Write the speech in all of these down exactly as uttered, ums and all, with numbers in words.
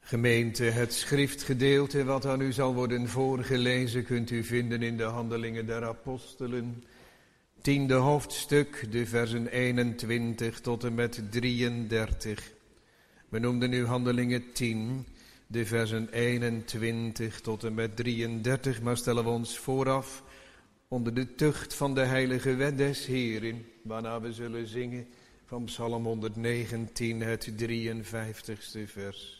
Gemeente, het schriftgedeelte wat aan u zal worden voorgelezen kunt u vinden in de Handelingen der Apostelen. Tiende hoofdstuk, de versen eenentwintig tot en met drieëndertig. We noemden nu Handelingen tien, de versen eenentwintig tot en met drieëndertig. Maar stellen we ons vooraf onder de tucht van de heilige wet des Heeren, waarna we zullen zingen van Psalm honderdnegentien, het drieënvijftigste vers.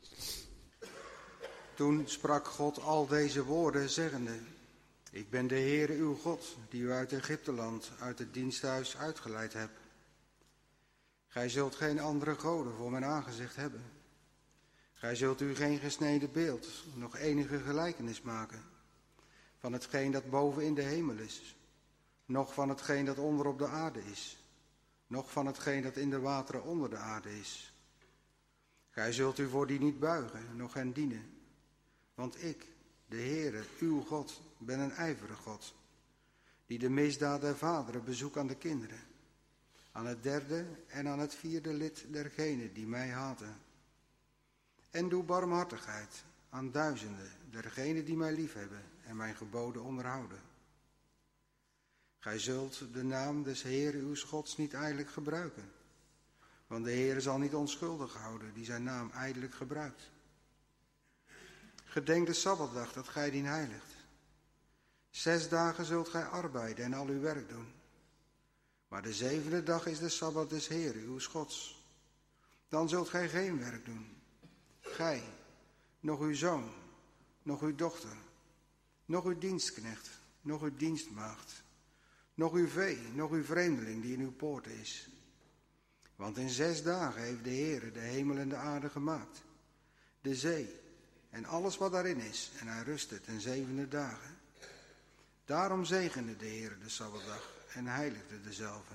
Toen sprak God al deze woorden, zeggende: Ik ben de Heere uw God, die u uit Egypteland, uit het diensthuis uitgeleid hebt. Gij zult geen andere goden voor mijn aangezicht hebben. Gij zult u geen gesneden beeld, nog enige gelijkenis maken van hetgeen dat boven in de hemel is, noch van hetgeen dat onder op de aarde is, noch van hetgeen dat in de wateren onder de aarde is. Gij zult u voor die niet buigen, noch hen dienen. Want ik, de Heere, uw God, ben een ijverig God, die de misdaad der vaderen bezoekt aan de kinderen, aan het derde en aan het vierde lid dergenen die mij haten. En doe barmhartigheid aan duizenden dergenen die mij liefhebben en mijn geboden onderhouden. Gij zult de naam des Heeren uws Gods niet ijdelijk gebruiken, want de Heere zal niet onschuldig houden die zijn naam ijdelijk gebruikt. Gedenk de Sabbatdag dat gij dien heiligt. Zes dagen zult gij arbeiden en al uw werk doen. Maar de zevende dag is de Sabbat des Heeren uws Gods. Dan zult gij geen werk doen. Gij, nog uw zoon, nog uw dochter, nog uw dienstknecht, nog uw dienstmaagd, nog uw vee, nog uw vreemdeling die in uw poorten is. Want in zes dagen heeft de Heere de hemel en de aarde gemaakt, de zee en alles wat daarin is, en hij rustte ten zevende dagen. Daarom zegende de Heere de Sabbatdag en heiligde dezelve.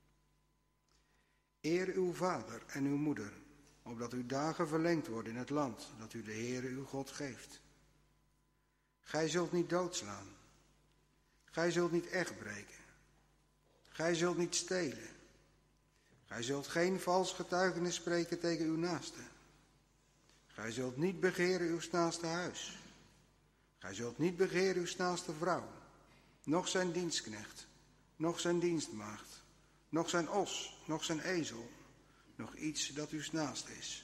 Eer uw vader en uw moeder, opdat uw dagen verlengd worden in het land dat u de Heere uw God geeft. Gij zult niet doodslaan. Gij zult niet echt breken. Gij zult niet stelen. Gij zult geen vals getuigenis spreken tegen uw naaste. Gij zult niet begeren uw naaste huis. Gij zult niet begeren uw naaste vrouw, noch zijn dienstknecht, noch zijn dienstmaagd, noch zijn os, noch zijn ezel, nog iets dat uw naaste is.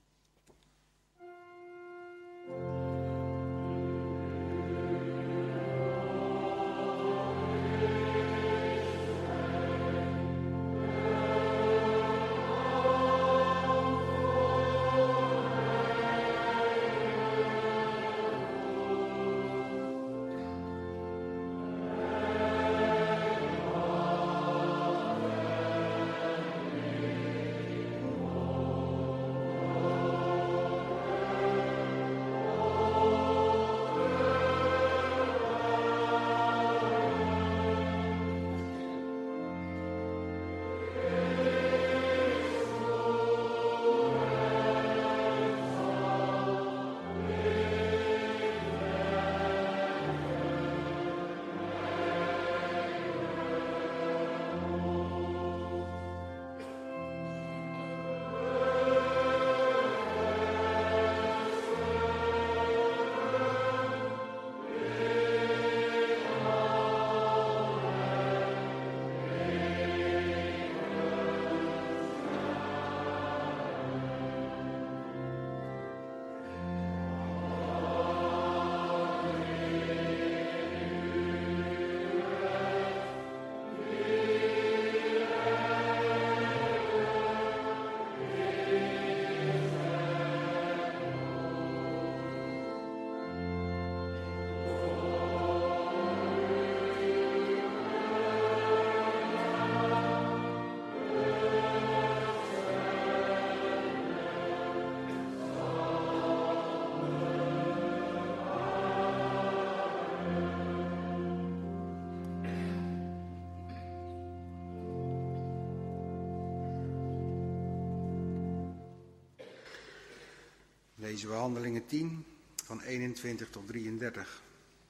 Lezen we Handelingen tien, van eenentwintig tot drieëndertig.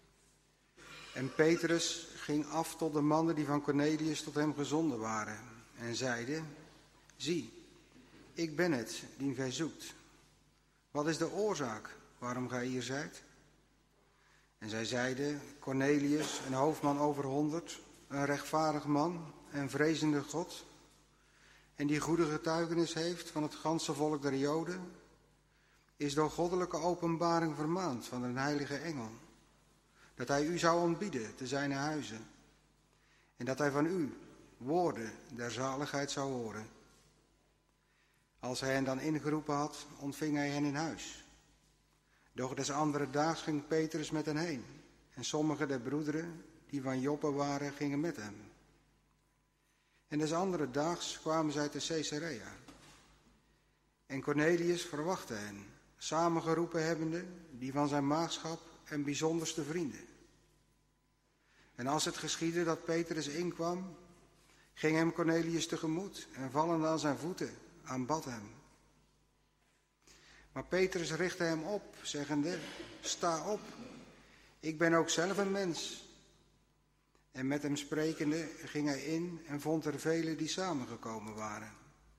En Petrus ging af tot de mannen die van Cornelius tot hem gezonden waren en zeide: Zie, ik ben het, die gij zoekt. wat is de oorzaak waarom gij hier zijt? En zij zeiden, Cornelius, een hoofdman over honderd, een rechtvaardig man en vrezende God, en die goede getuigenis heeft van het ganse volk der Joden, is door goddelijke openbaring vermaand van een heilige engel, dat hij u zou ontbieden te zijn huizen, en dat hij van u woorden der zaligheid zou horen. Als hij hen dan ingeroepen had, ontving hij hen in huis. Doch des andere daags ging Petrus met hen heen, en sommige der broederen die van Joppe waren, gingen met hem. En des andere daags kwamen zij te Caesarea. En Cornelius verwachtte hen, samengeroepen hebbende, die van zijn maagschap en bijzonderste vrienden. En als het geschiedde dat Petrus inkwam, ging hem Cornelius tegemoet en vallende aan zijn voeten, aanbad hem. Maar Petrus richtte hem op, zeggende, sta op, ik ben ook zelf een mens. En met hem sprekende ging hij in en vond er velen die samengekomen waren.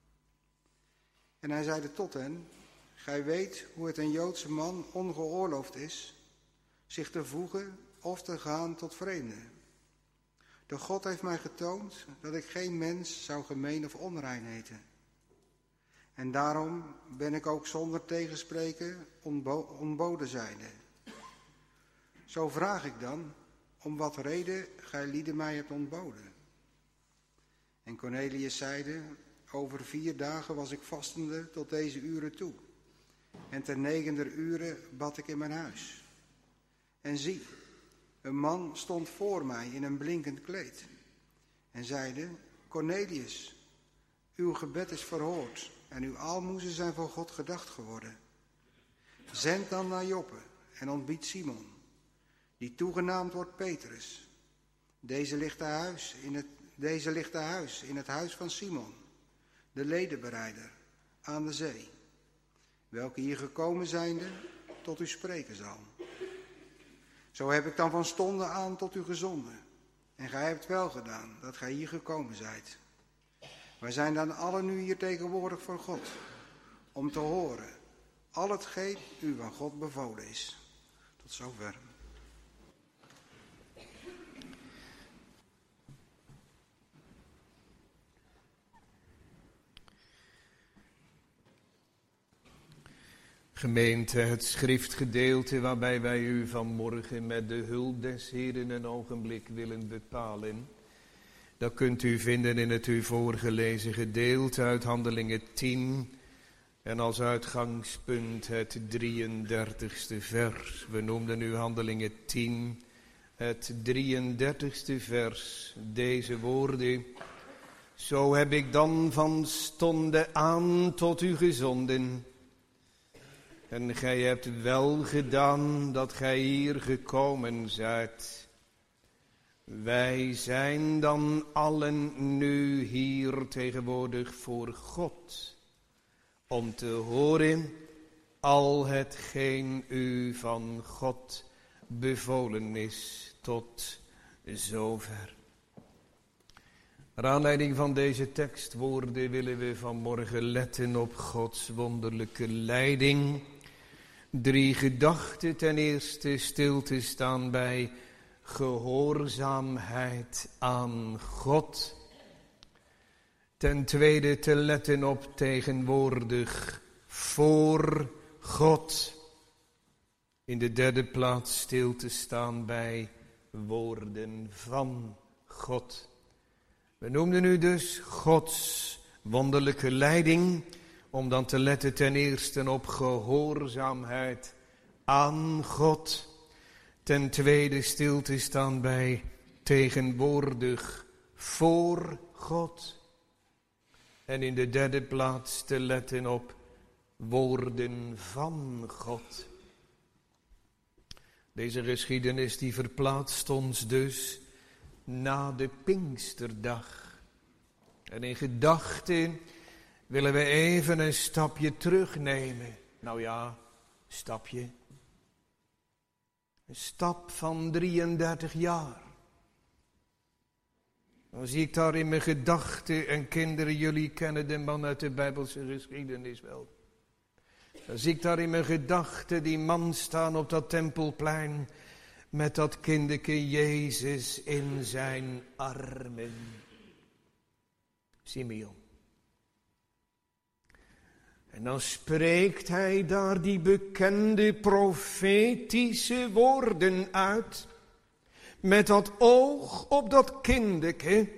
En hij zeide tot hen, gij weet hoe het een Joodse man ongeoorloofd is, zich te voegen of te gaan tot vreemden. De God heeft mij getoond dat ik geen mens zou gemeen of onrein heten. En daarom ben ik ook zonder tegenspreken onbo- ontboden zijnde. Zo vraag ik dan, om wat reden gij lieden mij hebt ontboden. En Cornelius zeide, over vier dagen was ik vastende tot deze uren toe. En ter negender uren bad ik in mijn huis. En zie, een man stond voor mij in een blinkend kleed. En zeide, Cornelius, uw gebed is verhoord en uw aalmoezen zijn voor God gedacht geworden. Zend dan naar Joppe en ontbied Simon, die toegenaamd wordt Petrus. Deze ligt te huis in het, deze ligt te huis in het huis van Simon, de ledenbereider, aan de zee, welke hier gekomen zijnde tot u spreken zal. Zo heb ik dan van stonde aan tot u gezonden. En gij hebt wel gedaan dat gij hier gekomen zijt. Wij zijn dan allen nu hier tegenwoordig voor God, om te horen al hetgeen u van God bevolen is. Tot zover. Gemeente, het schriftgedeelte waarbij wij u vanmorgen met de hulp des Heeren een ogenblik willen bepalen, dat kunt u vinden in het u voorgelezen gedeelte uit Handelingen tien en als uitgangspunt het drieëndertigste vers. We noemden nu Handelingen tien, het drieëndertigste vers, deze woorden. Zo heb ik dan van stonde aan tot u gezonden. En gij hebt wel gedaan dat gij hier gekomen zijt. Wij zijn dan allen nu hier tegenwoordig voor God, om te horen al hetgeen u van God bevolen is tot zover. Naar aanleiding van deze tekstwoorden willen we vanmorgen letten op Gods wonderlijke leiding. Drie gedachten: ten eerste stil te staan bij gehoorzaamheid aan God. Ten tweede te letten op tegenwoordig voor God. In de derde plaats stil te staan bij woorden van God. We noemden nu dus Gods wonderlijke leiding, om dan te letten ten eerste op gehoorzaamheid aan God. Ten tweede stil te staan bij tegenwoordig voor God. En in de derde plaats te letten op woorden van God. Deze geschiedenis die verplaatst ons dus na de Pinksterdag. En in gedachten willen we even een stapje terugnemen. Nou ja, stapje. Een stap van drieëndertig jaar. Dan zie ik daar in mijn gedachten, en kinderen, jullie kennen de man uit de Bijbelse geschiedenis wel. Dan zie ik daar in mijn gedachten die man staan op dat tempelplein met dat kinderke Jezus in zijn armen. Simeon. En dan spreekt hij daar die bekende profetische woorden uit. Met dat oog op dat kinderke.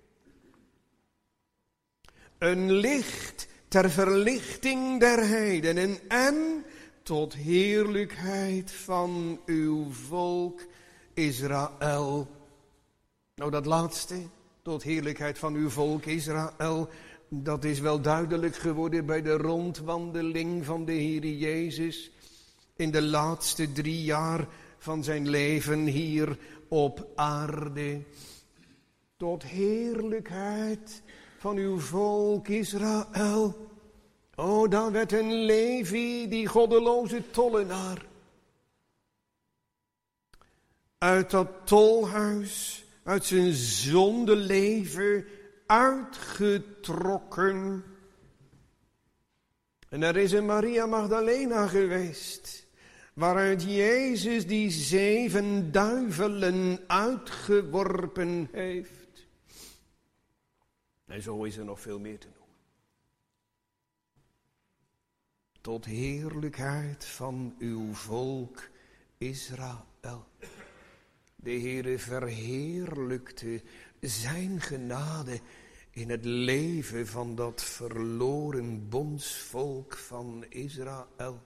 Een licht ter verlichting der heidenen en tot heerlijkheid van uw volk Israël. Nou, dat laatste, tot heerlijkheid van uw volk Israël, dat is wel duidelijk geworden bij de rondwandeling van de Heere Jezus in de laatste drie jaar van zijn leven hier op aarde. Tot heerlijkheid van uw volk Israël. O, daar werd een Levi, die goddeloze tollenaar, uit dat tolhuis, uit zijn zondeleven uitgetrokken. En er is een Maria Magdalena geweest, waaruit Jezus die zeven duivelen uitgeworpen heeft. En zo is er nog veel meer te noemen. Tot heerlijkheid van uw volk Israël. De Heere verheerlijkte zijn genade in het leven van dat verloren bondsvolk van Israël.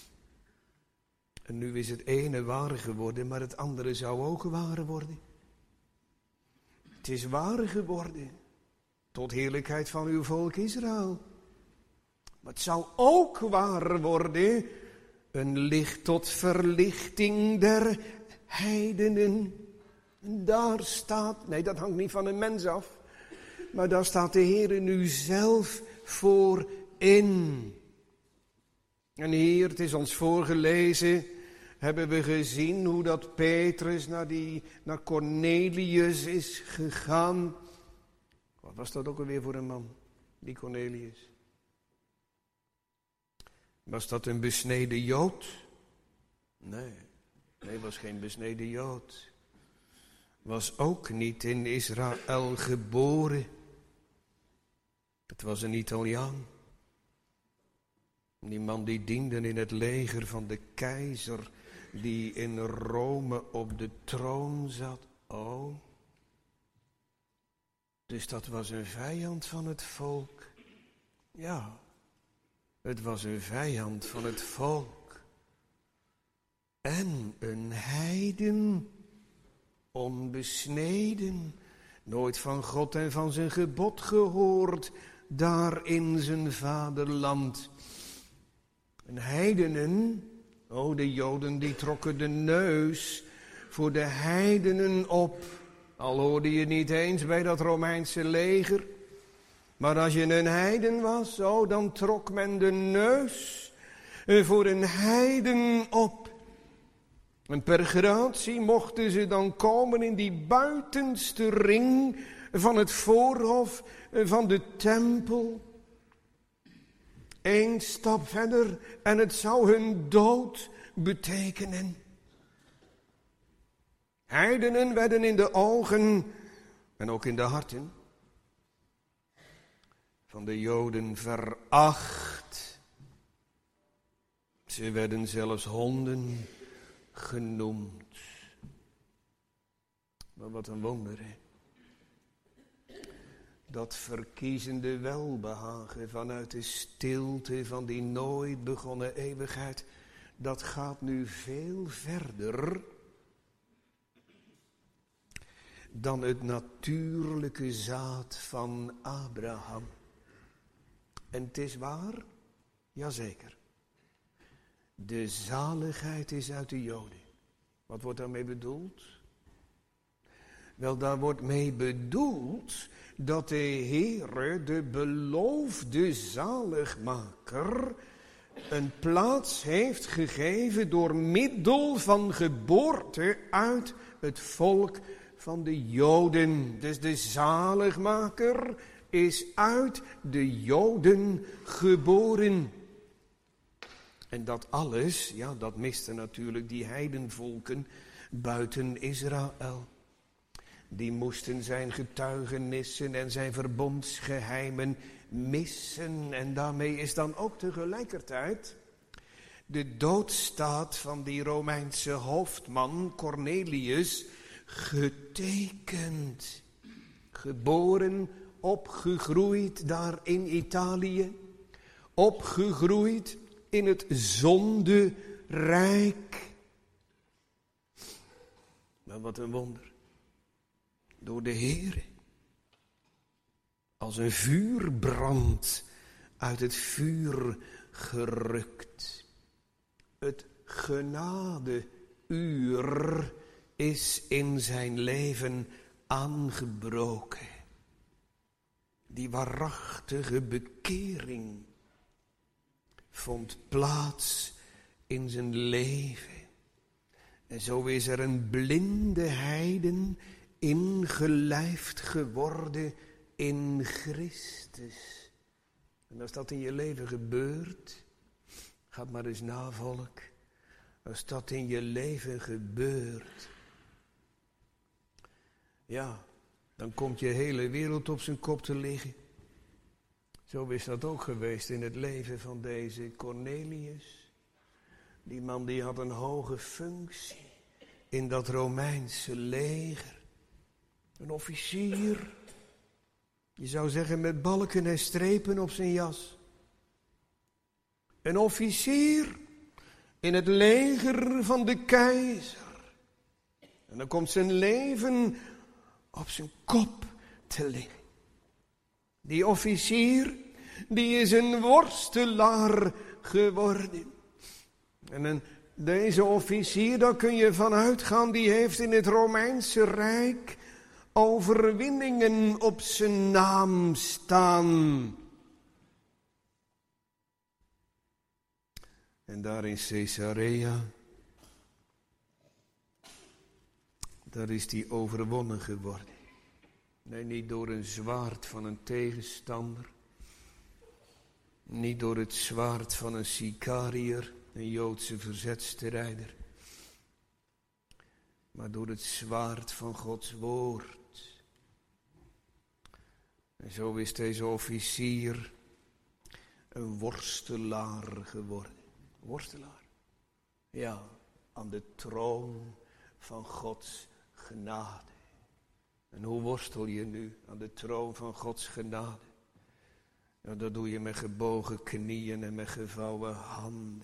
En nu is het ene waar geworden, maar het andere zou ook waar worden. Het is waar geworden, tot heerlijkheid van uw volk Israël. Maar het zou ook waar worden, een licht tot verlichting der heidenen. En daar staat, nee, dat hangt niet van een mens af, maar daar staat de Heere nu zelf voor in. En hier, het is ons voorgelezen, hebben we gezien hoe dat Petrus naar, die, naar Cornelius is gegaan. Wat was dat ook alweer voor een man, die Cornelius? Was dat een besneden Jood? Nee, nee, was geen besneden Jood. Was ook niet in Israël geboren. Het was een Italiaan. Die man die diende in het leger van de keizer, die in Rome op de troon zat. Oh. Dus dat was een vijand van het volk. Ja, het was een vijand van het volk. En een heiden, onbesneden, nooit van God en van zijn gebod gehoord, daar in zijn vaderland. En heidenen, oh, de Joden die trokken de neus voor de heidenen op. Al hoorde je niet eens bij dat Romeinse leger. Maar als je een heiden was, oh, dan trok men de neus voor een heiden op. En per gratie mochten ze dan komen in die buitenste ring van het voorhof van de tempel. Eén stap verder en het zou hun dood betekenen. Heidenen werden in de ogen en ook in de harten van de Joden veracht. Ze werden zelfs honden genoemd. Maar wat een wonder, hè? Dat verkiezende welbehagen vanuit de stilte van die nooit begonnen eeuwigheid, dat gaat nu veel verder dan het natuurlijke zaad van Abraham. En het is waar? Jazeker. De zaligheid is uit de Joden. Wat wordt daarmee bedoeld? Wel, daar wordt mee bedoeld dat de Heere, de beloofde zaligmaker, een plaats heeft gegeven door middel van geboorte uit het volk van de Joden. Dus de zaligmaker is uit de Joden geboren. En dat alles, ja, dat misten natuurlijk die heidenvolken buiten Israël. Die moesten zijn getuigenissen en zijn verbondsgeheimen missen. En daarmee is dan ook tegelijkertijd de doodstaat van die Romeinse hoofdman Cornelius getekend. Geboren, opgegroeid daar in Italië. Opgegroeid in het zonderijk. Maar wat een wonder. Door de Heere. Als een vuurbrand uit het vuur gerukt. Het genadeuur is in zijn leven aangebroken. Die waarachtige bekering vond plaats in zijn leven. En zo is er een blinde heiden ingelijfd geworden in Christus. En als dat in je leven gebeurt, ga maar eens na, volk. Als dat in je leven gebeurt, ja, dan komt je hele wereld op zijn kop te liggen. Zo is dat ook geweest in het leven van deze Cornelius. Die man die had een hoge functie in dat Romeinse leger. Een officier, je zou zeggen met balken en strepen op zijn jas. Een officier in het leger van de keizer. En dan komt zijn leven op zijn kop te liggen. Die officier, die is een worstelaar geworden. En een, deze officier, daar kun je van uitgaan, die heeft in het Romeinse Rijk overwinningen op zijn naam staan. En daar in Caesarea, daar is hij overwonnen geworden. Nee, niet door een zwaard van een tegenstander. Niet door het zwaard van een Sicariër, een Joodse verzetstrijder. Maar door het zwaard van Gods woord. En zo is deze officier een worstelaar geworden. Worstelaar. Ja, aan de troon van Gods genade. En hoe worstel je nu aan de troon van Gods genade? Nou, dat doe je met gebogen knieën en met gevouwen handen.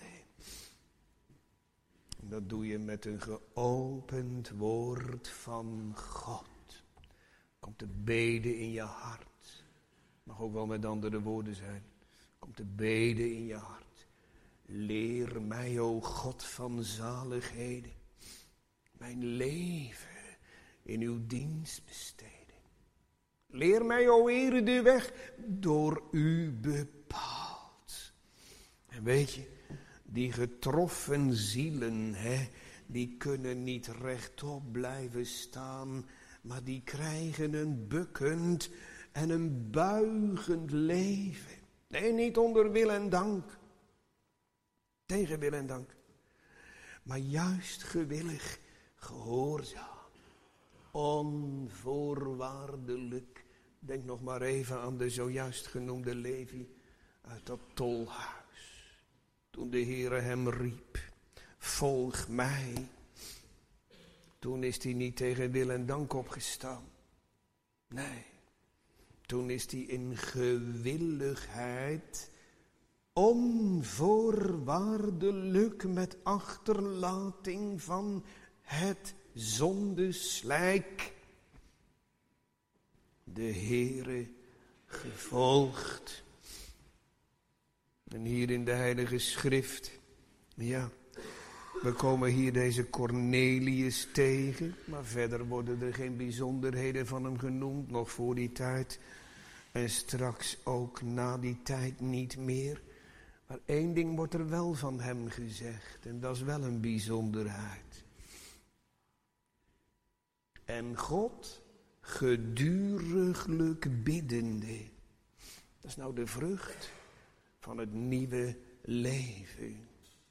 En dat doe je met een geopend woord van God. Komt de bede in je hart. Mag ook wel met andere woorden zijn. Komt de bede in je hart. Leer mij, o God van zaligheden, mijn leven in uw dienst besteden. Leer mij, o Heere, de weg door u bepaald. En weet je, die getroffen zielen, hè, die kunnen niet rechtop blijven staan, maar die krijgen een bukkend en een buigend leven. Nee, niet onder wil en dank. Tegen wil en dank. Maar juist gewillig, gehoorzaam. Onvoorwaardelijk. Denk nog maar even aan de zojuist genoemde Levi uit dat tolhuis. Toen de Heere hem riep, volg mij. Toen is hij niet tegen wil en dank opgestaan. Nee, toen is hij in gewilligheid, onvoorwaardelijk met achterlating van het zondeslijk, de Heere gevolgd. En hier in de Heilige Schrift, ja, we komen hier deze Cornelius tegen, maar verder worden er geen bijzonderheden van hem genoemd, nog voor die tijd en straks ook na die tijd niet meer. Maar één ding wordt er wel van hem gezegd en dat is wel een bijzonderheid. En God geduriglijk biddende. Dat is nou de vrucht van het nieuwe leven.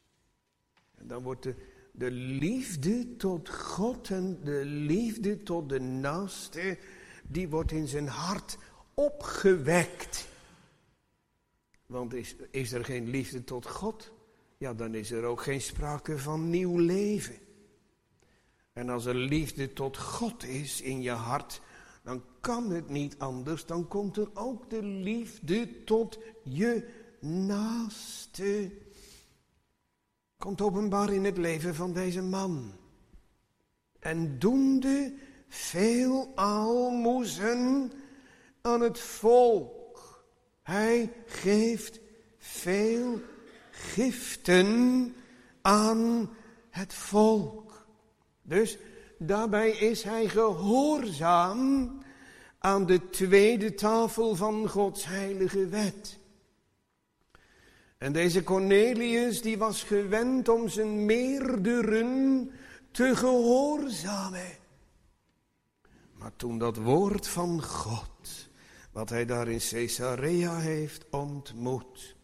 Dan wordt de, de liefde tot God en de liefde tot de naaste, die wordt in zijn hart opgewekt. Want is, is er geen liefde tot God, ja, dan is er ook geen sprake van nieuw leven. En als er liefde tot God is in je hart, dan kan het niet anders. Dan komt er ook de liefde tot je naaste. Komt openbaar in het leven van deze man. En doende veel aalmoezen aan het volk. Hij geeft veel giften aan het volk. Dus daarbij is hij gehoorzaam aan de tweede tafel van Gods heilige wet. En deze Cornelius die was gewend om zijn meerderen te gehoorzamen. Maar toen dat woord van God, wat hij daar in Caesarea heeft ontmoet,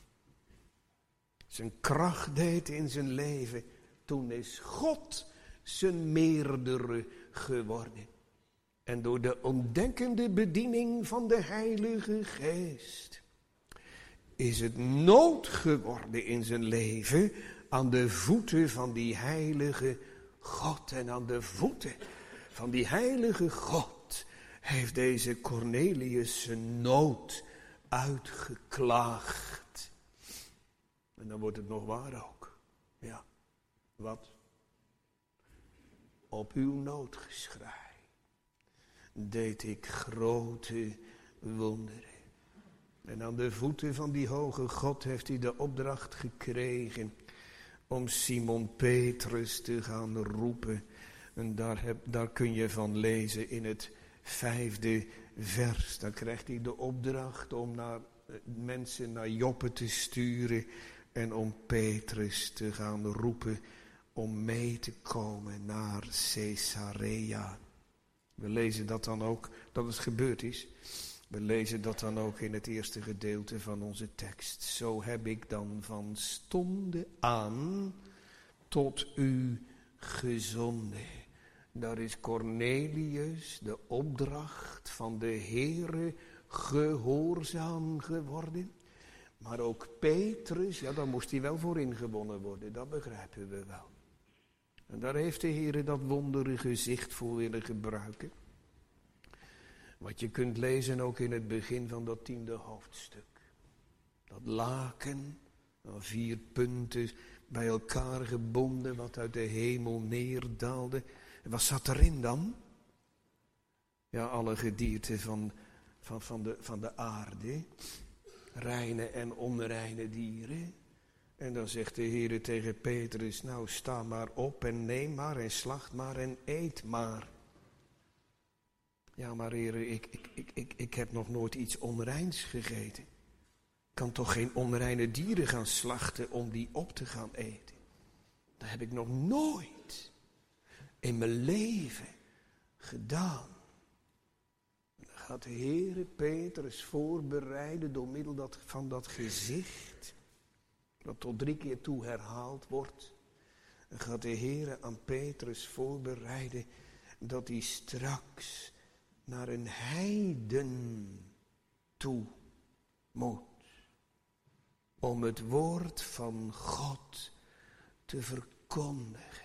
zijn kracht deed in zijn leven, toen is God zijn meerdere geworden. En door de ontdekkende bediening van de Heilige Geest is het nood geworden in zijn leven aan de voeten van die heilige God. En aan de voeten van die heilige God heeft deze Cornelius zijn nood uitgeklaagd. En dan wordt het nog waar ook. Ja, wat? Op uw noodgeschrei deed ik grote wonderen. En aan de voeten van die hoge God heeft hij de opdracht gekregen om Simon Petrus te gaan roepen. En daar, heb, daar kun je van lezen in het vijfde vers. Dan krijgt hij de opdracht om naar, mensen naar Joppe te sturen en om Petrus te gaan roepen om mee te komen naar Caesarea. We lezen dat dan ook, dat het gebeurd is. We lezen dat dan ook in het eerste gedeelte van onze tekst. Zo heb ik dan van stonde aan tot u gezonden. Daar is Cornelius, de opdracht van de Heere, gehoorzaam geworden. Maar ook Petrus, ja, daar moest hij wel voor ingewonnen worden, dat begrijpen we wel. En daar heeft de Heere dat wondere gezicht voor willen gebruiken. Wat je kunt lezen ook in het begin van dat tiende hoofdstuk. Dat laken, aan vier punten bij elkaar gebonden, wat uit de hemel neerdaalde. En wat zat erin dan? Ja, alle gedierte van, van, van, de, van de aarde. Reine en onreine dieren. En dan zegt de Heere tegen Petrus, nou sta maar op en neem maar en slacht maar en eet maar. Ja, maar Heere, ik, ik, ik, ik, ik heb nog nooit iets onreins gegeten. Ik kan toch geen onreine dieren gaan slachten om die op te gaan eten. Dat heb ik nog nooit in mijn leven gedaan. En dan gaat de Heere Petrus voorbereiden door middel dat, van dat gezicht, dat tot drie keer toe herhaald wordt. Dan gaat de Heere aan Petrus voorbereiden dat hij straks naar een heiden toe moet. Om het woord van God te verkondigen.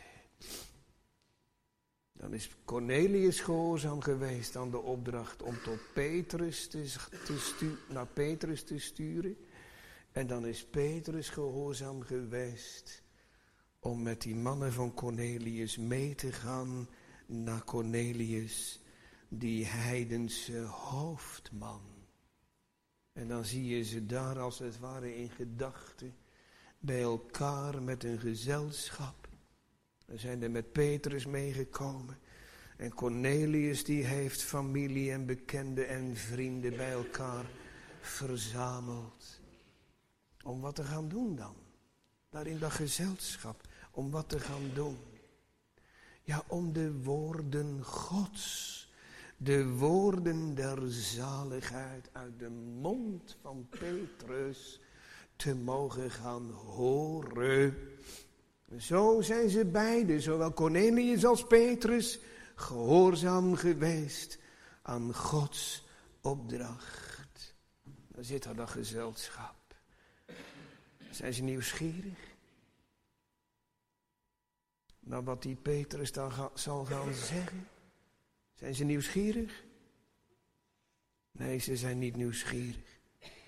Dan is Cornelius gehoorzaam geweest aan de opdracht om tot Petrus te, te stu- naar Petrus te sturen. En dan is Petrus gehoorzaam geweest om met die mannen van Cornelius mee te gaan naar Cornelius, die heidense hoofdman. En dan zie je ze daar als het ware in gedachten bij elkaar met een gezelschap. Dan zijn er met Petrus meegekomen. En Cornelius die heeft familie en bekenden en vrienden bij elkaar verzameld. Om wat te gaan doen dan? Daar in dat gezelschap. Om wat te gaan doen? Ja, om de woorden Gods. De woorden der zaligheid uit de mond van Petrus te mogen gaan horen. Zo zijn ze beiden, zowel Cornelius als Petrus, gehoorzaam geweest aan Gods opdracht. Dan zit er dat gezelschap. Zijn ze nieuwsgierig? Maar wat die Petrus dan ga, zal gaan zeggen? Zijn ze nieuwsgierig? Nee, ze zijn niet nieuwsgierig.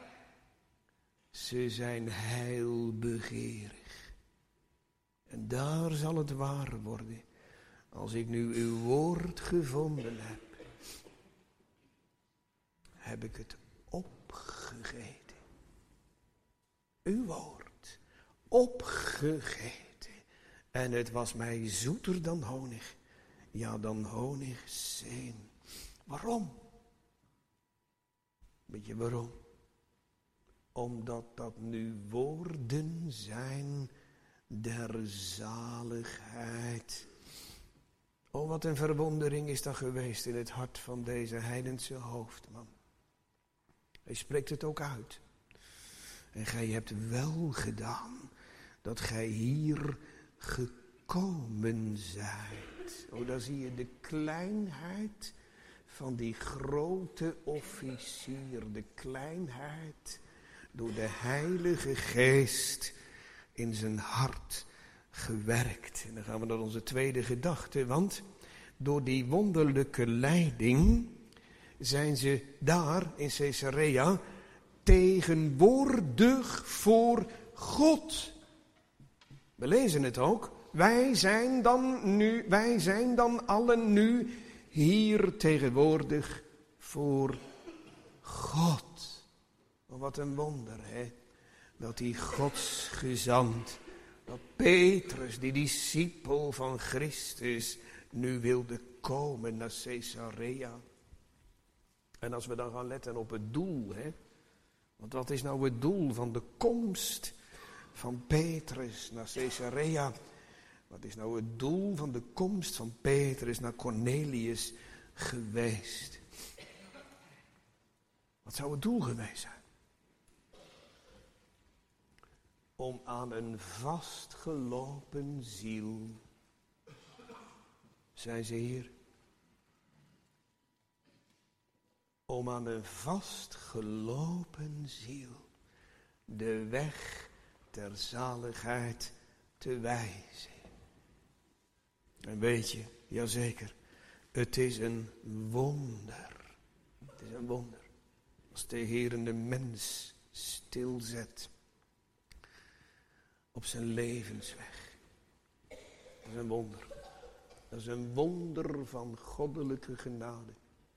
Ze zijn heilbegeerig. En daar zal het waar worden. Als ik nu uw woord gevonden heb, heb ik het opgegeten. Uw woord, opgegeten. En het was mij zoeter dan honig. Ja, dan honigzeen. Waarom? Weet je waarom? Omdat dat nu woorden zijn der zaligheid. Oh, wat een verwondering is dat geweest in het hart van deze heidense hoofdman. Hij spreekt het ook uit. En gij hebt wel gedaan dat gij hier gekomen zijt. Oh, daar zie je de kleinheid van die grote officier. De kleinheid door de Heilige Geest in zijn hart gewerkt. En dan gaan we naar onze tweede gedachte. Want door die wonderlijke leiding zijn ze daar in Caesarea tegenwoordig voor God. We lezen het ook. Wij zijn dan nu, wij zijn dan allen nu hier tegenwoordig voor God. Oh, wat een wonder, hè? Dat die godsgezant, dat Petrus, die discipel van Christus, nu wilde komen naar Caesarea. En als we dan gaan letten op het doel, hè? Want wat is nou het doel van de komst van Petrus naar Caesarea? Wat is nou het doel van de komst van Petrus naar Cornelius geweest? Wat zou het doel geweest zijn? Om aan een vastgelopen ziel, zijn ze hier? Om aan een vastgelopen ziel de weg ter zaligheid te wijzen. En weet je, jazeker, het is een wonder. Het is een wonder. Als de Heer de mens stilzet op zijn levensweg. Dat is een wonder. Dat is een wonder van goddelijke genade.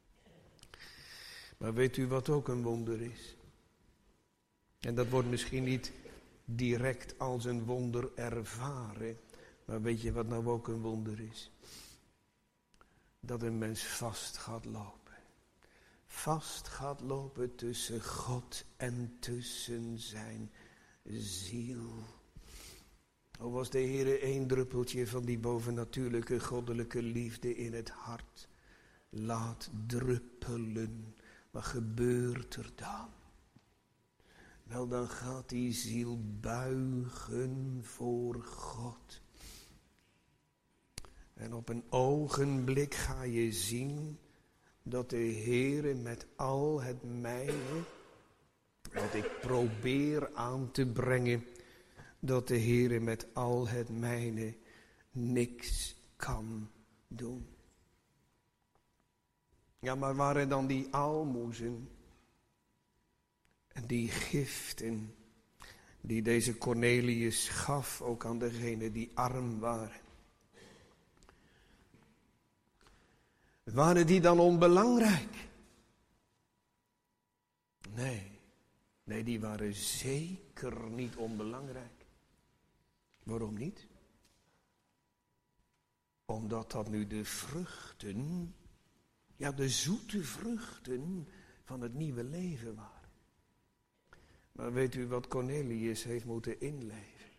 Maar weet u wat ook een wonder is? En dat wordt misschien niet direct als een wonder ervaren. Maar weet je wat nou ook een wonder is? Dat een mens vast gaat lopen. Vast gaat lopen tussen God en tussen zijn ziel. O, was de Heere één druppeltje van die bovennatuurlijke goddelijke liefde in het hart laat druppelen. Wat gebeurt er dan? Wel, dan gaat die ziel buigen voor God. En op een ogenblik ga je zien dat de Heere met al het mijne, wat ik probeer aan te brengen, dat de Heere met al het mijne niks kan doen. Ja, maar waren dan die aalmoezen en die giften die deze Cornelius gaf, ook aan degenen die arm waren? Waren die dan onbelangrijk? Nee, nee, die waren zeker niet onbelangrijk. Waarom niet? Omdat dat nu de vruchten, ja, de zoete vruchten van het nieuwe leven waren. Maar weet u wat Cornelius heeft moeten inleven?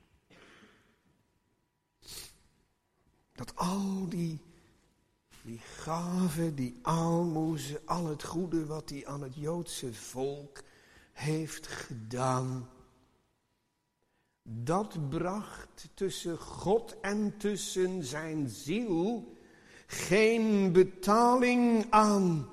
Dat al die, die gaven, die aalmoezen, al het goede wat hij aan het Joodse volk heeft gedaan, Dat bracht tussen God en tussen zijn ziel geen betaling aan.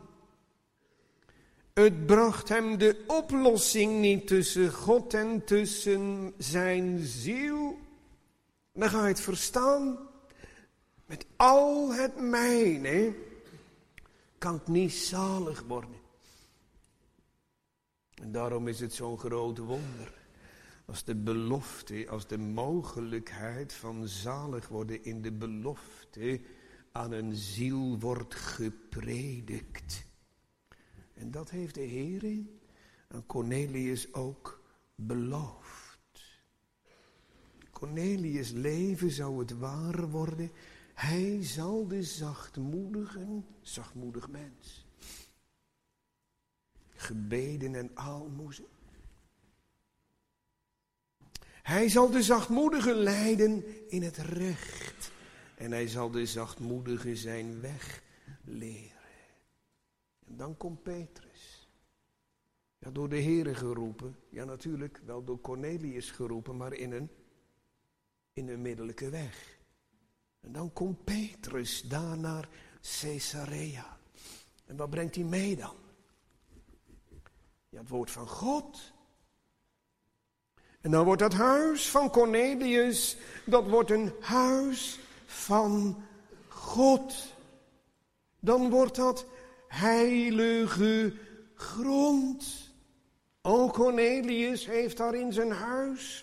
Het bracht hem de oplossing niet tussen God en tussen zijn ziel. Dan ga je het verstaan. Met al het mijne kan ik niet zalig worden. En daarom is het zo'n groot wonder. Als de belofte, als de mogelijkheid van zalig worden in de belofte aan een ziel wordt gepredikt. En dat heeft de Heer aan Cornelius ook beloofd. Cornelius' leven zou het waar worden. Hij zal de zachtmoedigen, zachtmoedig mens, gebeden en aalmoezen. Hij zal de zachtmoedigen leiden in het recht. En hij zal de zachtmoedigen zijn weg leren. En dan komt Petrus. Ja, door de Heere geroepen. Ja, natuurlijk wel door Cornelius geroepen, maar in een, in een middellijke weg. En dan komt Petrus daar naar Caesarea. En wat brengt hij mee dan? Ja, het woord van God. En dan wordt dat huis van Cornelius, dat wordt een huis van God. Dan wordt dat heilige grond. O, Cornelius heeft daar in zijn huis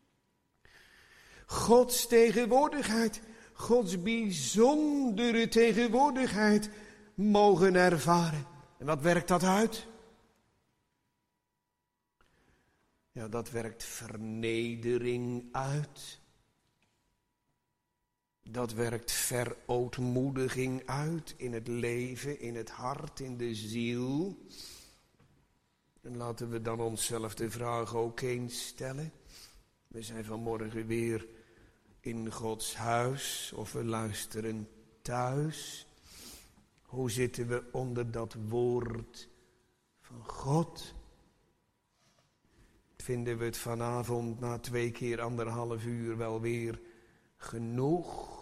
Gods tegenwoordigheid, Gods bijzondere tegenwoordigheid mogen ervaren. En wat werkt dat uit? Ja, dat werkt vernedering uit. Dat werkt verootmoediging uit in het leven, in het hart, in de ziel. En laten we dan onszelf de vraag ook eens stellen. We zijn vanmorgen weer in Gods huis of we luisteren thuis. Hoe zitten we onder dat woord van God? Vinden we het vanavond na twee keer anderhalf uur wel weer genoeg?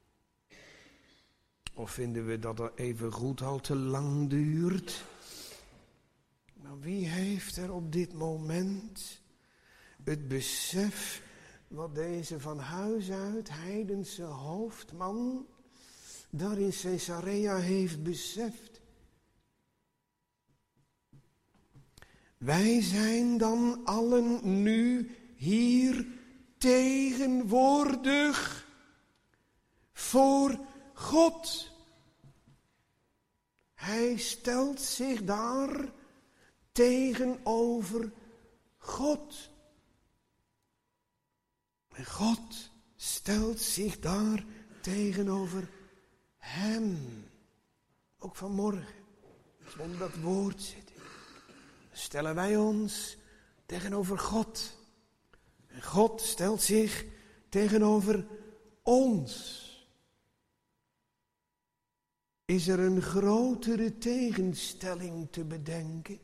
Of vinden we dat het even goed al te lang duurt? Maar wie heeft er op dit moment het besef wat deze van huis uit heidense hoofdman daar in Caesarea heeft beseft? Wij zijn dan allen nu hier tegenwoordig voor God. Hij stelt zich daar tegenover God. En God stelt zich daar tegenover hem. Ook vanmorgen, als we onder dat woord zitten, stellen wij ons tegenover God. En God stelt zich tegenover ons. Is er een grotere tegenstelling te bedenken?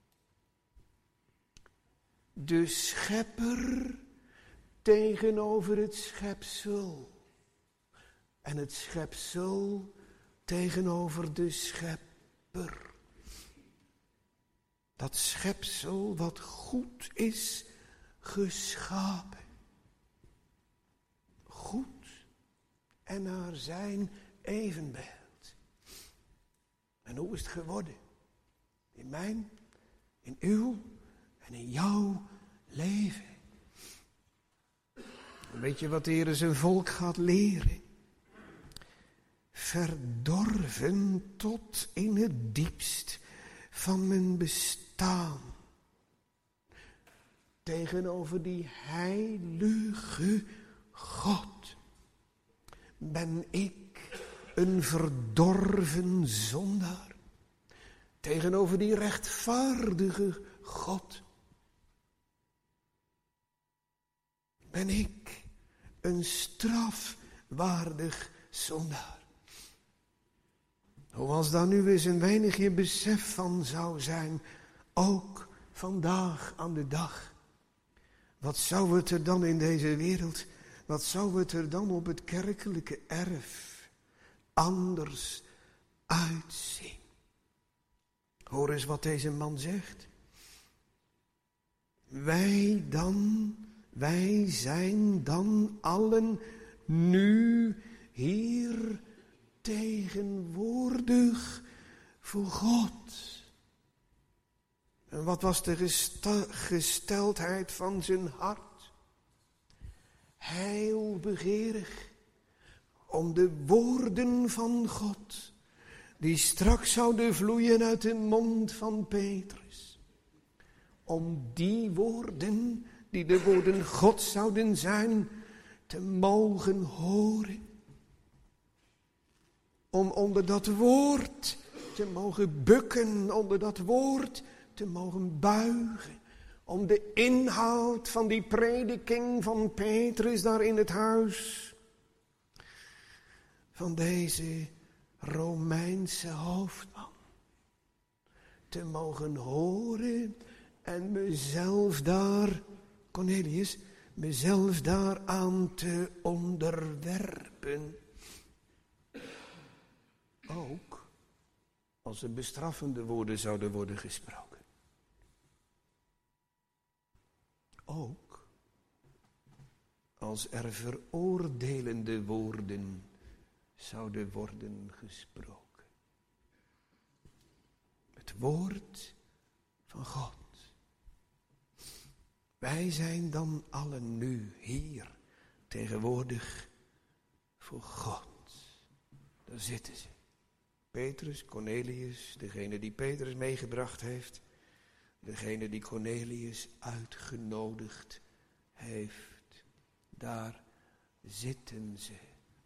De schepper tegenover het schepsel. En het schepsel tegenover de schepper. Dat schepsel wat goed is geschapen. Goed en naar zijn evenbeeld. En hoe is het geworden? In mijn, in uw en in jouw leven. En weet je wat de Heer zijn volk gaat leren? Verdorven tot in het diepst van mijn bestaan. Tegenover die heilige God ben ik een verdorven zondaar. Tegenover die rechtvaardige God ben ik een strafwaardig zondaar. Als daar nu eens een weinigje besef van zou zijn, ook vandaag aan de dag. Wat zou het er dan in deze wereld, wat zou het er dan op het kerkelijke erf anders uitzien? Hoor eens wat deze man zegt. Wij dan, wij zijn dan allen nu hier tegenwoordig voor God. En wat was de gesta- gesteldheid van zijn hart? Heilbegeerig om de woorden van God, die straks zouden vloeien uit de mond van Petrus. Om die woorden, die de woorden God zouden zijn, te mogen horen. Om onder dat woord te mogen bukken, onder dat woord te mogen buigen. Om de inhoud van die prediking van Petrus daar in het huis van deze Romeinse hoofdman te mogen horen en mezelf daar, Cornelius, mezelf daaraan te onderwerpen. Ook als er bestraffende woorden zouden worden gesproken. Ook als er veroordelende woorden zouden worden gesproken. Het woord van God. Wij zijn dan allen nu hier tegenwoordig voor God. Daar zitten ze. Petrus, Cornelius, degene die Petrus meegebracht heeft. Degene die Cornelius uitgenodigd heeft. Daar zitten ze.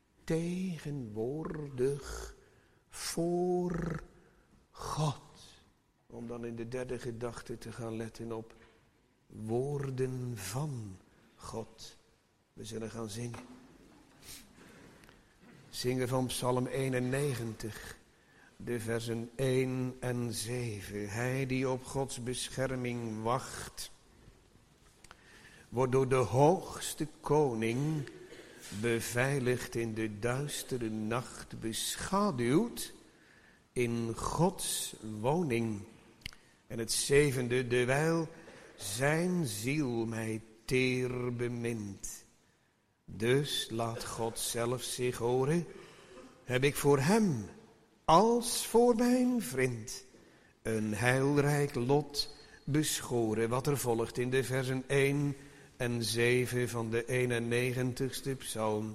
Tegenwoordig voor God. Om dan in de derde gedachte te gaan letten op woorden van God. We zullen gaan zingen. Zingen van Psalm eenennegentig. De versen één en zeven. Hij die op Gods bescherming wacht, wordt door de hoogste koning beveiligd in de duistere nacht, beschaduwd in Gods woning. En het zevende, dewijl zijn ziel mij teer bemint. Dus laat God zelf zich horen, heb ik voor hem als voor mijn vriend een heilrijk lot beschoren. Wat er volgt in de versen één en zeven van de eenennegentigste psalm.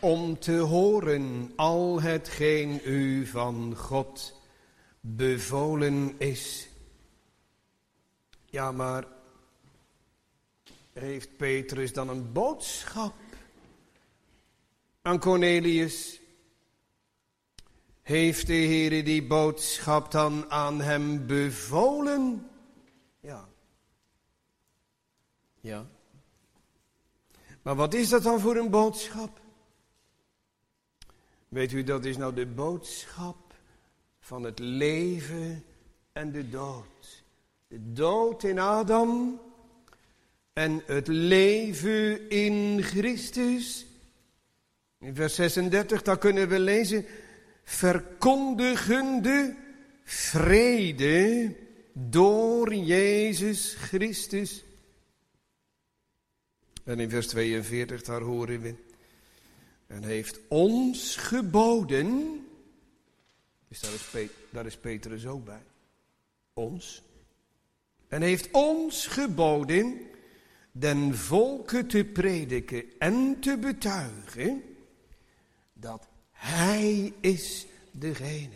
om te horen al hetgeen u van God bevolen is. Ja, maar heeft Petrus dan een boodschap aan Cornelius? Heeft de Heere die boodschap dan aan hem bevolen? Ja. Ja. Maar wat is dat dan voor een boodschap? Weet u, dat is nou de boodschap van het leven en de dood. De dood in Adam en het leven in Christus. In vers zesendertig, daar kunnen we lezen: verkondigende vrede door Jezus Christus. En in vers tweeënveertig, daar horen we: en heeft ons geboden. Dus daar is, Pet- daar is Petrus ook bij. Ons. En heeft ons geboden den volke te prediken en te betuigen dat hij is degene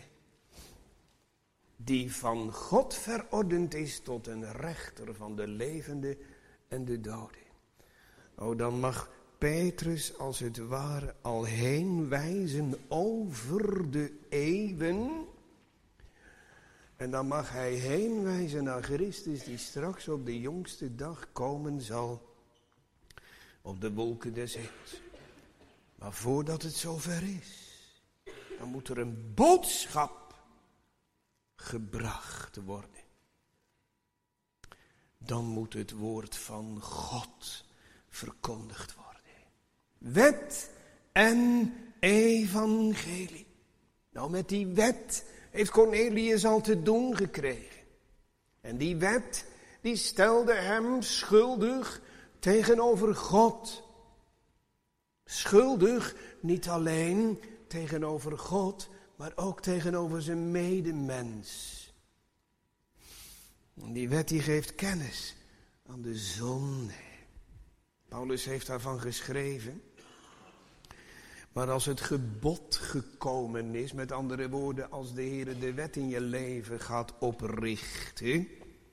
die van God verordend is tot een rechter van de levenden en de doden. Oh, dan mag Petrus als het ware al heen wijzen over de eeuwen. En dan mag hij heen wijzen naar Christus die straks op de jongste dag komen zal op de wolken des hemels. Maar voordat het zover is, dan moet er een boodschap gebracht worden. Dan moet het woord van God verkondigd worden. Wet en evangelie. Nou, met die wet heeft Cornelius al te doen gekregen. En die wet, die stelde hem schuldig tegenover God. Schuldig niet alleen tegenover God, maar ook tegenover zijn medemens. En die wet die geeft kennis aan de zonde. Paulus heeft daarvan geschreven. Maar als het gebod gekomen is, met andere woorden, als de Heer de wet in je leven gaat oprichten,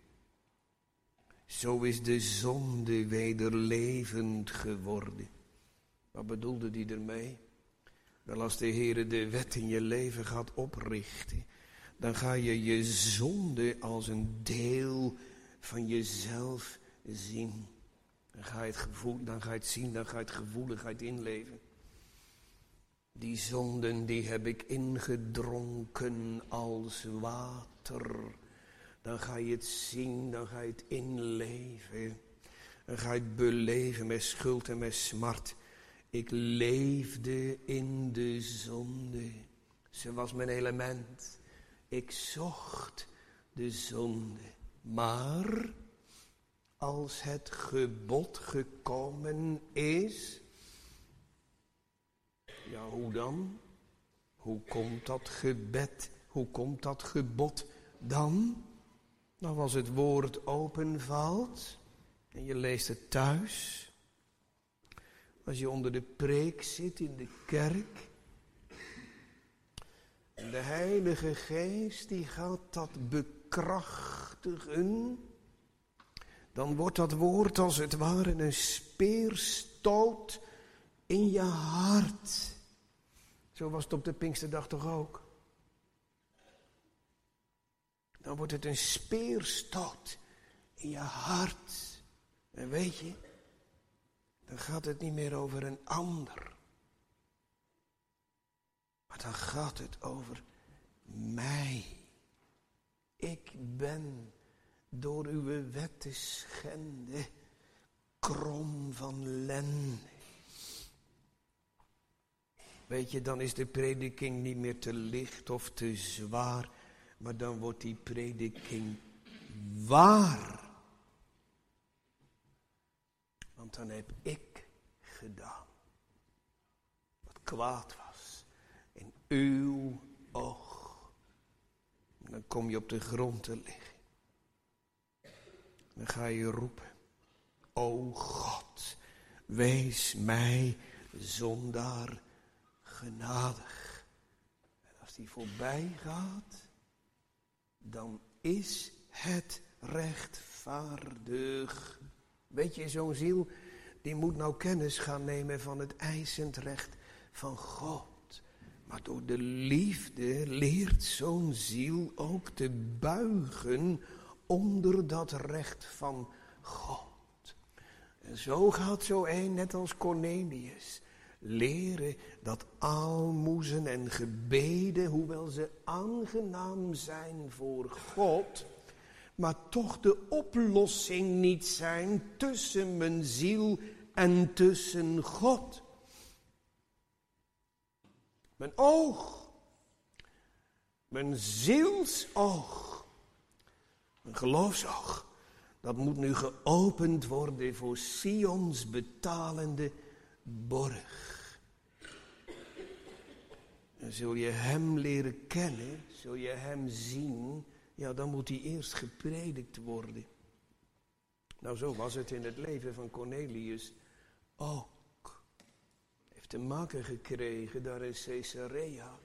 zo is de zonde weder levend geworden. Wat bedoelde hij ermee? Wel, als de Heer de wet in je leven gaat oprichten, dan ga je je zonde als een deel van jezelf zien. Dan ga je het gevoel, dan ga je het zien, dan ga je het gevoeligheid inleven. Die zonden die heb ik ingedronken als water. Dan ga je het zien, dan ga je het inleven. Dan ga je het beleven met schuld en met smart. Ik leefde in de zonde. Ze was mijn element. Ik zocht de zonde. Maar als het gebod gekomen is, ja, hoe dan? Hoe komt dat gebed, hoe komt dat gebod dan? Nou, als het woord openvalt en je leest het thuis, als je onder de preek zit in de kerk, en de Heilige Geest die gaat dat bekrachtigen, dan wordt dat woord als het ware een speerstoot in je hart. Zo was het op de Pinksterdag toch ook? Dan wordt het een speerstoot in je hart. En weet je, dan gaat het niet meer over een ander. Maar dan gaat het over mij. Ik ben door uw wet te schenden krom van lende. Weet je, dan is de prediking niet meer te licht of te zwaar, maar dan wordt die prediking waar. Want dan heb ik gedaan wat kwaad was in uw oog. En dan kom je op de grond te liggen. Dan ga je roepen: O God, wees mij zondaar genadig. En als die voorbij gaat, dan is het rechtvaardig. Weet je, zo'n ziel, die moet nou kennis gaan nemen van het eisend recht van God. Maar door de liefde leert zo'n ziel ook te buigen onder dat recht van God. En zo gaat zo een, net als Cornelius, leren dat aalmoezen en gebeden, hoewel ze aangenaam zijn voor God, maar toch de oplossing niet zijn tussen mijn ziel en tussen God. Mijn oog, mijn zielsoog, mijn geloofsoog, dat moet nu geopend worden voor Sions betalende borg. En zul je hem leren kennen, zul je hem zien, ja, dan moet hij eerst gepredikt worden. Nou, zo was het in het leven van Cornelius ook. Hij heeft te maken gekregen daar in Caesarea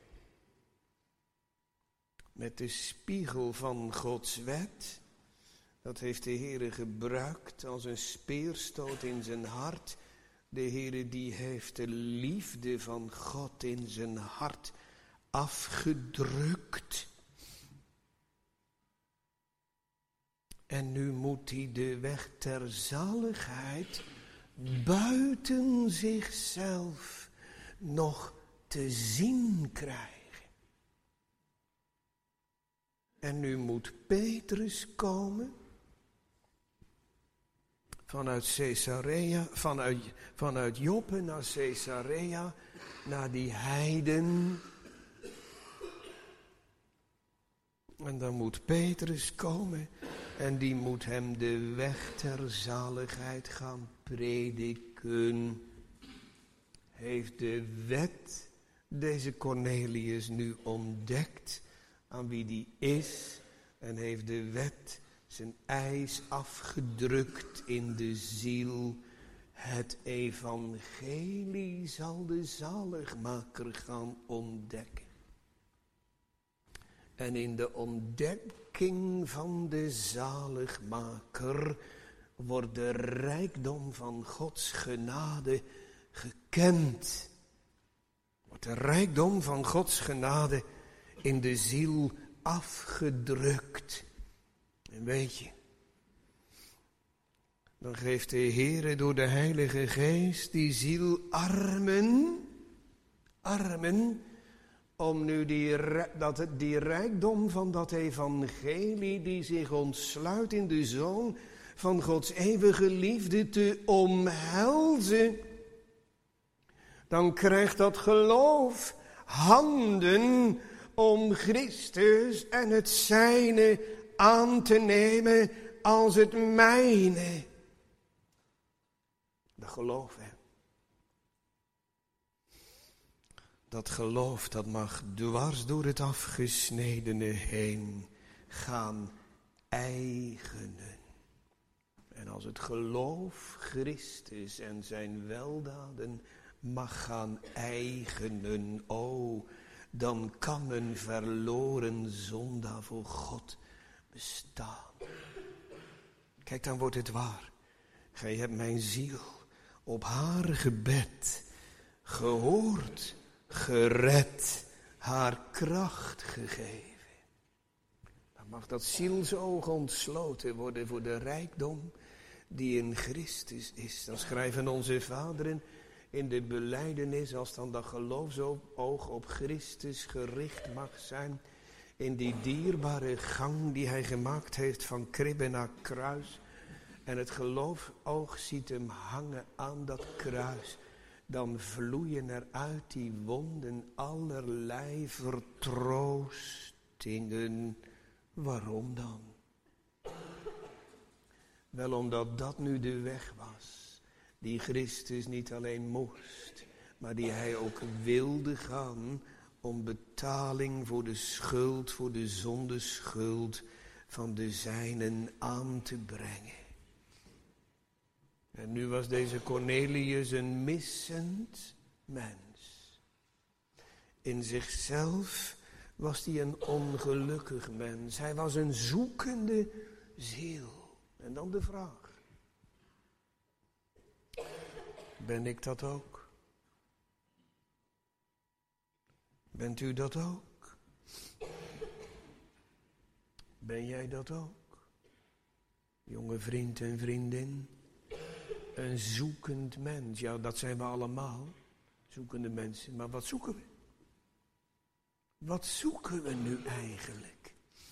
met de spiegel van Gods wet. Dat heeft de Heere gebruikt als een speerstoot in zijn hart. De Heere die heeft de liefde van God in zijn hart afgedrukt. En nu moet hij de weg ter zaligheid buiten zichzelf nog te zien krijgen. En nu moet Petrus komen vanuit Caesarea, vanuit, vanuit Joppe naar Caesarea, naar die heiden. En dan moet Petrus komen en die moet hem de weg ter zaligheid gaan prediken. Heeft de wet deze Cornelius nu ontdekt aan wie die is en heeft de wet zijn eis afgedrukt in de ziel. Het evangelie zal de zaligmaker gaan ontdekken. En in de ontdekking van de zaligmaker wordt de rijkdom van Gods genade gekend. Wordt de rijkdom van Gods genade in de ziel afgedrukt. En weet je, dan geeft de Heere door de Heilige Geest die ziel armen, armen, om nu die, dat, die rijkdom van dat evangelie die zich ontsluit in de Zoon van Gods eeuwige liefde te omhelzen. Dan krijgt dat geloof handen om Christus en het zijne aan te nemen als het mijne. Dat geloof, hè. Dat geloof, dat mag dwars door het afgesnedene heen gaan eigenen. En als het geloof Christus en zijn weldaden mag gaan eigenen, o, dan kan een verloren zondaar voor God bestaan. Kijk, dan wordt het waar. Gij hebt mijn ziel op haar gebed gehoord, gered, haar kracht gegeven. Dan mag dat zielsoog ontsloten worden voor de rijkdom die in Christus is. Dan schrijven onze vaderen in de belijdenis, als dan dat geloofsoog op Christus gericht mag zijn, in die dierbare gang die hij gemaakt heeft van kribbe naar kruis, en het geloofoog ziet hem hangen aan dat kruis, dan vloeien er uit die wonden allerlei vertroostingen. Waarom dan? Wel omdat dat nu de weg was, die Christus niet alleen moest, maar die hij ook wilde gaan om betaling voor de schuld, voor de zondeschuld van de zijnen aan te brengen. En nu was deze Cornelius een missend mens. In zichzelf was hij een ongelukkig mens. Hij was een zoekende ziel. En dan de vraag. Ben ik dat ook? Bent u dat ook? Ben jij dat ook? Jonge vriend en vriendin. Een zoekend mens. Ja, dat zijn we allemaal. Zoekende mensen. Maar wat zoeken we? Wat zoeken we nu eigenlijk?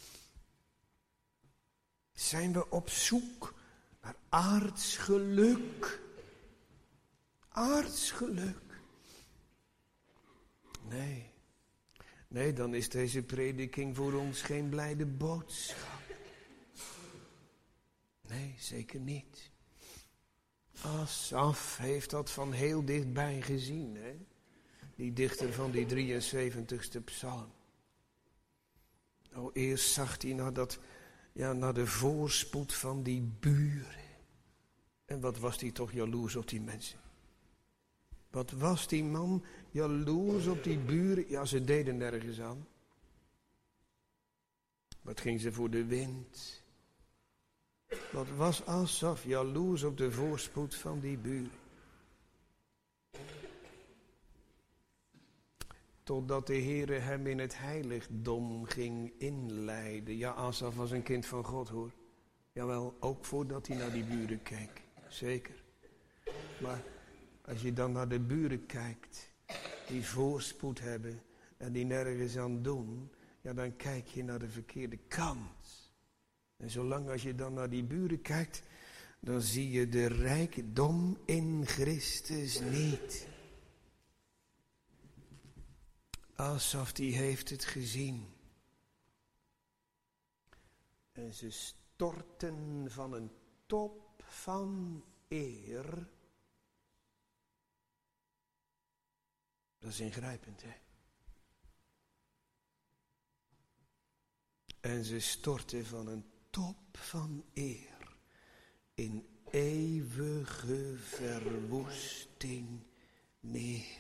Zijn we op zoek naar aards geluk? Aards geluk? Nee. Nee, dan is deze prediking voor ons geen blijde boodschap. Nee, zeker niet. Asaf heeft dat van heel dichtbij gezien, hè? Die dichter van die drieënzeventigste psalm. Nou, eerst zag hij naar, dat, ja, naar de voorspoed van die buren. En wat was hij toch jaloers op die mensen. Wat was die man jaloers op die buren? Ja, ze deden nergens aan. Wat ging ze voor de wind? Wat was Asaf jaloers op de voorspoed van die buren? Totdat de Heere hem in het heiligdom ging inleiden. Ja, Asaf was een kind van God, hoor. Jawel, ook voordat hij naar die buren keek. Zeker. Maar als je dan naar de buren kijkt, die voorspoed hebben en die nergens aan doen, ja, dan kijk je naar de verkeerde kant. En zolang als je dan naar die buren kijkt, dan zie je de rijkdom in Christus niet. Asaf die heeft het gezien. En ze storten van een top van eer. Dat is ingrijpend, hè? En ze storten van een top van eer in eeuwige verwoesting neer.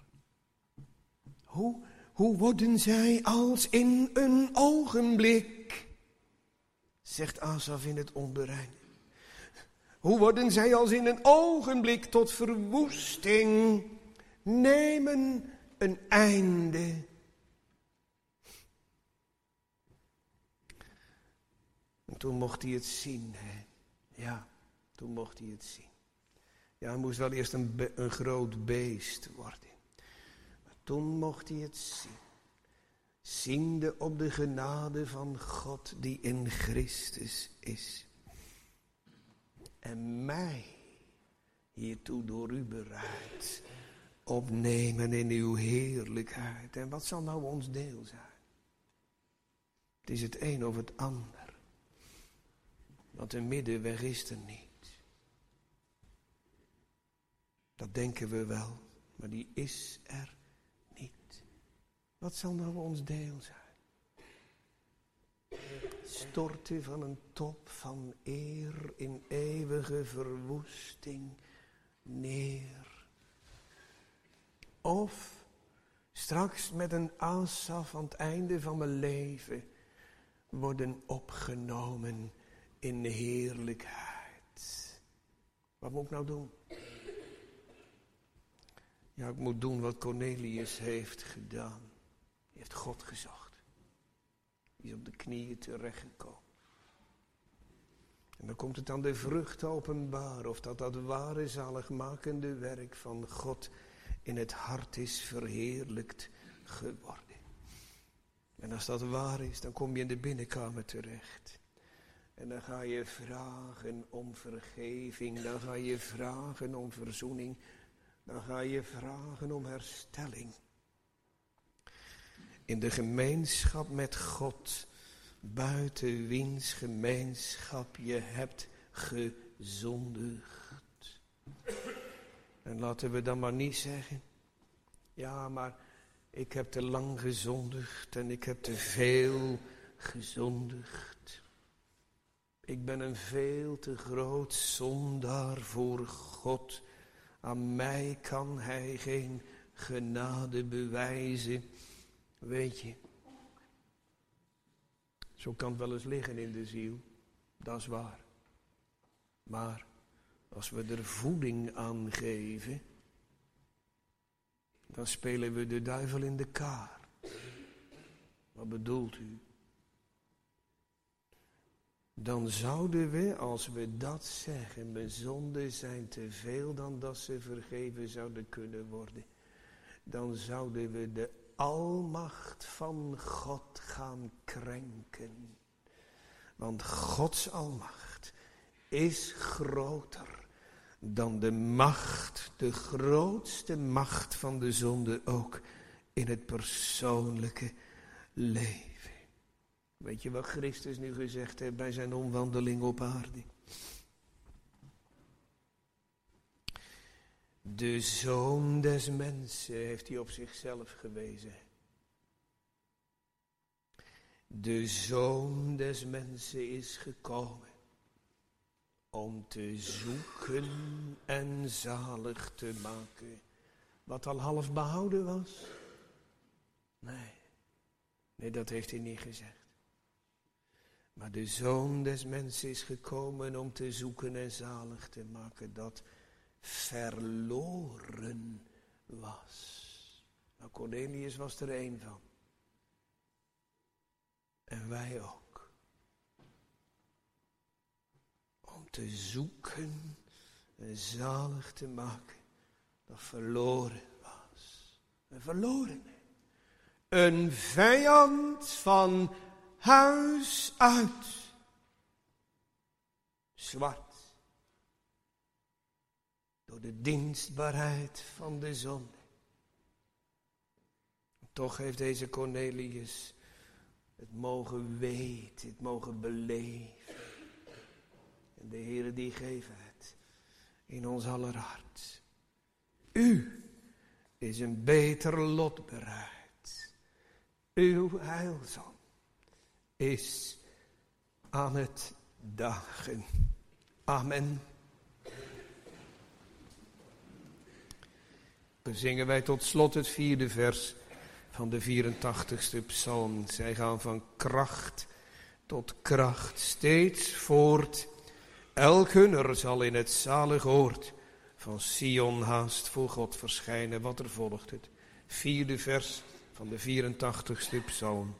Hoe, hoe worden zij als in een ogenblik, zegt Asaf in het onbereinde. Hoe worden zij als in een ogenblik tot verwoesting, nemen een einde. En toen mocht hij het zien, hè. Ja, toen mocht hij het zien. Ja, hij moest wel eerst een, be- een groot beest worden. Maar toen mocht hij het zien. Ziende op de genade van God die in Christus is. En mij hiertoe door u bereid opnemen in uw heerlijkheid. En wat zal nou ons deel zijn? Het is het een of het ander. Want een middenweg is er niet. Dat denken we wel, maar die is er niet. Wat zal nou ons deel zijn? Storten van een top van eer in eeuwige verwoesting neer. Of straks met een Asaf aan het einde van mijn leven worden opgenomen in de heerlijkheid. Wat moet ik nou doen? Ja, ik moet doen wat Cornelius heeft gedaan. Hij heeft God gezocht. Die is op de knieën terechtgekomen. En dan komt het aan de vrucht openbaar of dat dat ware zaligmakende werk van God in het hart is verheerlijkt geworden. En als dat waar is, dan kom je in de binnenkamer terecht. En dan ga je vragen om vergeving, dan ga je vragen om verzoening, dan ga je vragen om herstelling. In de gemeenschap met God, buiten wiens gemeenschap je hebt gezondigd. En laten we dan maar niet zeggen, ja, maar ik heb te lang gezondigd en ik heb te veel gezondigd. Ik ben een veel te groot zondaar voor God. Aan mij kan hij geen genade bewijzen. Weet je, zo kan het wel eens liggen in de ziel. Dat is waar. Maar als we er voeding aan geven, dan spelen we de duivel in de kaart. Wat bedoelt u? Dan zouden we, als we dat zeggen, mijn zonden zijn te veel dan dat ze vergeven zouden kunnen worden. Dan zouden we de almacht van God gaan krenken. Want Gods almacht is groter dan de macht, de grootste macht van de zonde ook in het persoonlijke leven. Weet je wat Christus nu gezegd heeft bij zijn omwandeling op aarde? De Zoon des mensen heeft hij op zichzelf gewezen. De Zoon des mensen is gekomen om te zoeken en zalig te maken. Wat al half behouden was? Nee, nee, dat heeft hij niet gezegd. Maar de Zoon des mensen is gekomen om te zoeken en zalig te maken dat verloren was. Nou, Cornelius was er één van. En wij ook. Om te zoeken en zalig te maken dat verloren was. Een verloren. Een vijand van huis uit. Zwart. Door de dienstbaarheid van de zonde. Toch heeft deze Cornelius het mogen weten, het mogen beleven. En de Heere die geeft het in ons aller hart. U is een beter lot bereid. Uw heilzam is aan het dagen. Amen. Dan zingen wij tot slot het vierde vers van de vierentachtigste psalm. Zij gaan van kracht tot kracht steeds voort. Elk hunner zal in het zalig oord van Sion haast voor God verschijnen. Wat er volgt het vierde vers van de vierentachtigste psalm.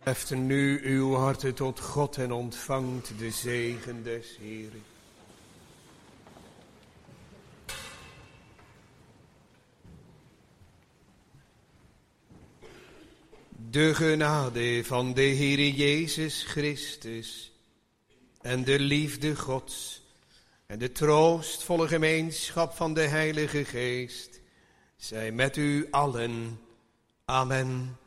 Heft nu uw harten tot God en ontvangt de zegen des Heeren. De genade van de Heere Jezus Christus en de liefde Gods en de troostvolle gemeenschap van de Heilige Geest zij met u allen. Amen.